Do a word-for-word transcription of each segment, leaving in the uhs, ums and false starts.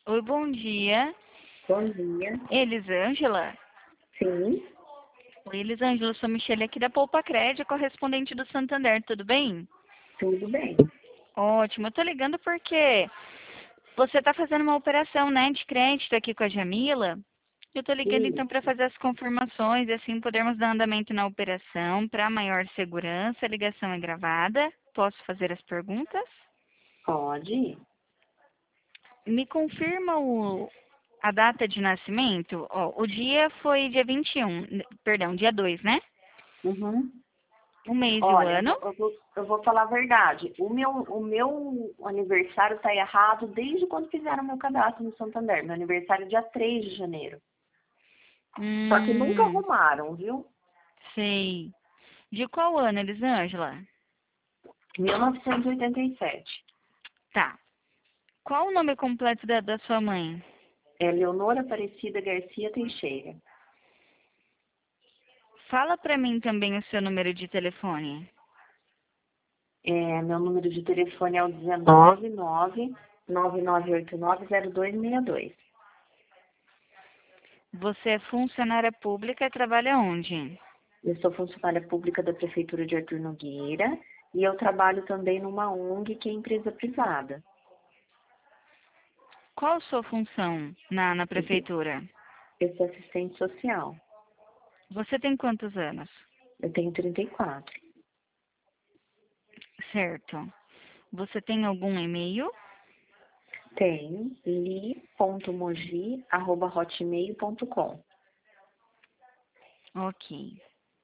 Oi, bom dia. Bom dia. Elisângela? Sim, Oi, Elisângela, eu sou Michele aqui da Poupa Crédito, correspondente do Santander, tudo bem? tudo bem. Ótimo, eu tô ligando porque você tá fazendo uma operação, né, de crédito aqui com a Jamila. Eu tô ligando então para Isso, fazer as confirmações e assim podermos dar andamento na operação para maior segurança. A ligação é gravada. Posso fazer as perguntas? pode. Me confirma o, a data de nascimento? Ó, o dia foi dia vinte e um, n- perdão, dia dois, né? Uhum. O mês e o Olha, eu ano. vou, eu, vou, eu vou falar a verdade. O meu, o meu aniversário está errado desde quando fizeram meu cadastro no Santander. Meu aniversário é dia três de janeiro. Só que nunca Hum, arrumaram, viu? sei. De qual ano, Elisângela? mil novecentos e oitenta e sete. Tá. Qual o nome completo da, da sua mãe? É Leonora Aparecida Garcia Teixeira. Fala pra mim também o seu número de telefone. É, meu número de telefone é o dezenove nove nove nove oito nove zero dois seis dois. Você é funcionária pública e trabalha onde? Eu sou funcionária pública da Prefeitura de Artur Nogueira e eu trabalho também numa O N G que é empresa privada. Qual a sua função na, na prefeitura? Eu sou assistente social. Você tem quantos anos? Eu tenho trinta e quatro. Certo. Você tem algum e-mail? Tenho li ponto mogi arroba hotmail ponto com. Ok.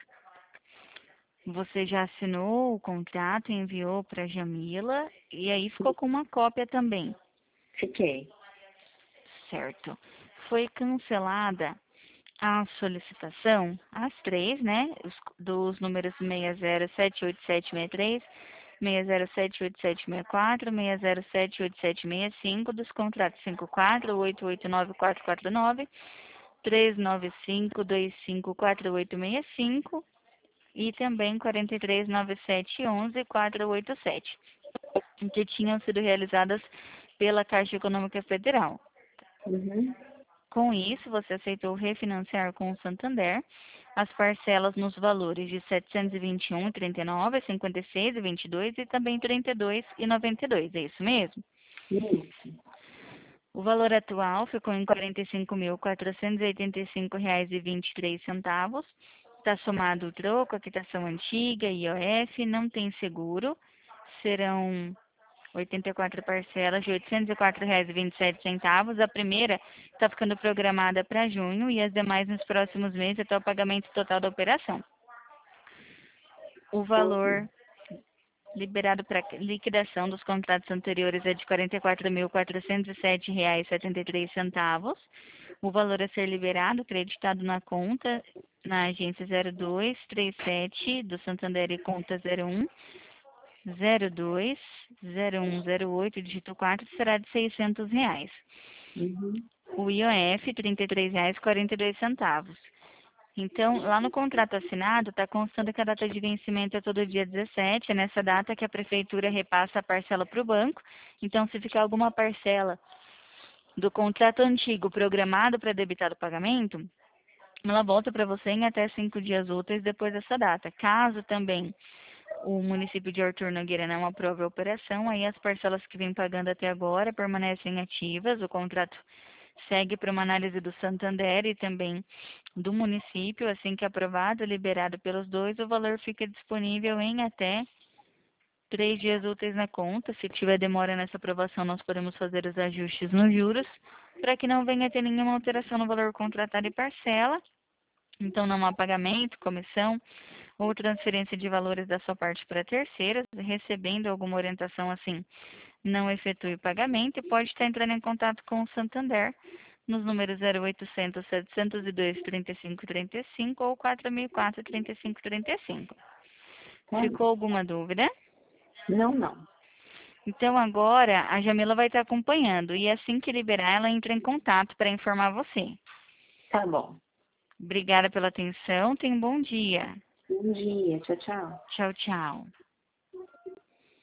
Você já assinou o contrato e enviou para Jamila e aí ficou com uma cópia também, Fiquei. certo? Foi cancelada a solicitação, as três, né? Os, dos números seis zero sete oito sete seis três, seis zero sete oito sete seis quatro, seis zero sete oito sete seis cinco, dos contratos cinco quatro, oito oito nove quatro quatro nove, três nove cinco dois cinco quatro oito seis cinco e também quatro três nove sete um um quatro oito sete, que tinham sido realizadas pela Caixa Econômica Federal. Uhum. Com isso, você aceitou refinanciar com o Santander as parcelas nos valores de setecentos e vinte e um vírgula trinta e nove, cinquenta e seis e vinte e dois e também trinta e dois e noventa e dois, é isso mesmo? Isso. O valor atual ficou em quarenta e cinco mil quatrocentos e oitenta e cinco reais e vinte e três centavos. Está somado o troco, a quitação antiga, I O F, não tem seguro. Serão oitenta e quatro parcelas de oitocentos e quatro reais e vinte e sete centavos. A primeira está ficando programada para junho e as demais nos próximos meses até o pagamento total da operação. O Ok. valor liberado para liquidação dos contratos anteriores é de quarenta e quatro mil quatrocentos e sete reais e setenta e três centavos. O valor a ser liberado, creditado na conta na agência zero dois três sete do Santander e conta zero um zero dois zero um zero oito dígito quatro será de seiscentos reais. Uhum. O I O F, trinta e três reais e quarenta e dois centavos. Então, lá no contrato assinado, está constando que a data de vencimento é todo dia dezessete, é nessa data que a prefeitura repassa a parcela para o banco. Então, se ficar alguma parcela do contrato antigo programado para debitar o pagamento, ela volta para você em até cinco dias úteis depois dessa data. Caso também o município de Artur Nogueira não aprove a operação, aí as parcelas que vem pagando até agora permanecem ativas, o contrato segue para uma análise do Santander e também do município, assim que aprovado, liberado pelos dois, o valor fica disponível em até três dias úteis na conta. Se tiver demora nessa aprovação, nós podemos fazer os ajustes nos juros, para que não venha a ter nenhuma alteração no valor contratado e parcela. Então, não há pagamento, comissão ou transferência de valores da sua parte para terceiros. Recebendo alguma orientação assim, não efetue o pagamento e pode estar entrando em contato com o Santander nos números zero oitocentos, setecentos e dois, trinta e cinco, trinta e cinco ou quatro mil e quatro, trinta e cinco, trinta e cinco. Tá Ficou bom. alguma dúvida? Não, não. Então agora a Jamila vai estar acompanhando e assim que liberar ela entra em contato para informar você. Tá bom. Obrigada pela atenção, tenha um bom dia. Bom dia. Tchau, tchau. Tchau, tchau.